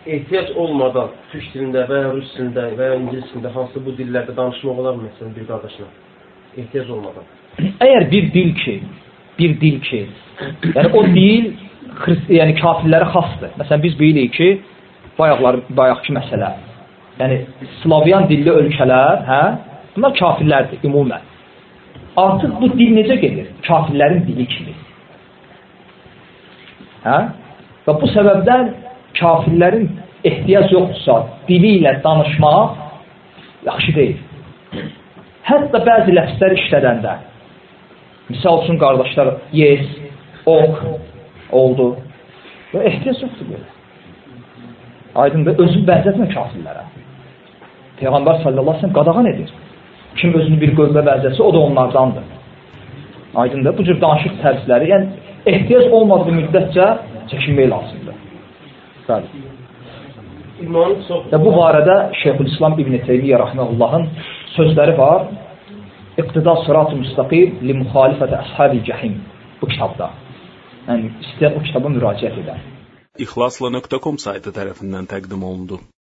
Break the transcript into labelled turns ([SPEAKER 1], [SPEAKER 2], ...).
[SPEAKER 1] ehtiyac olmadan türk dilində və ya rus dilində və ya ingilis dilində hansı bu dillərdə danışmaq olar mı məsələn bir qardaşla? Ehtiyac olmadan.
[SPEAKER 2] Əgər bir dil ki, yəni o dil yəni kafirlərə xasdır. Məsələn biz bilirik ki, bayaqki məsələ. Yəni Slavyan dilli ölkələr, bunlar kafirlərdir ümumən. Artıq bu dil necə gedir? Kafirlərin dili kimi. Və bu səbəbdən kafirlərin ehtiyac yoxdursa dili ilə danışmaq yaxşı deyil. Hətta bəzi ləfslər işlədəndə, misal üçün qardaşlar, yes, ok, oldu. Və ehtiyac yoxdur belə. Aydındır, özünü bənzətmə kafirlərə. Peyğəmbər sallallahu aleyhi ve sellem qadağan edir. Kim özünü bir qövmə bənzətsə, o da onlardandır. Aydındır, bu cür danışıq tərzləri, yəni ehtiyac olmadığı müddətcə çəkinmək lazımdır. Bəli. Bu barədə Şeyxülislam İbn Teymiyyə rahimehullahın sözləri var. İqtida sırat-ı müstaqim li muxalifəti əshabi cəhim bu kitabda. Yəni istəyən o kitaba müraciət edər.
[SPEAKER 3] İxlasla.com saytı tərəfindən təqdim olundu.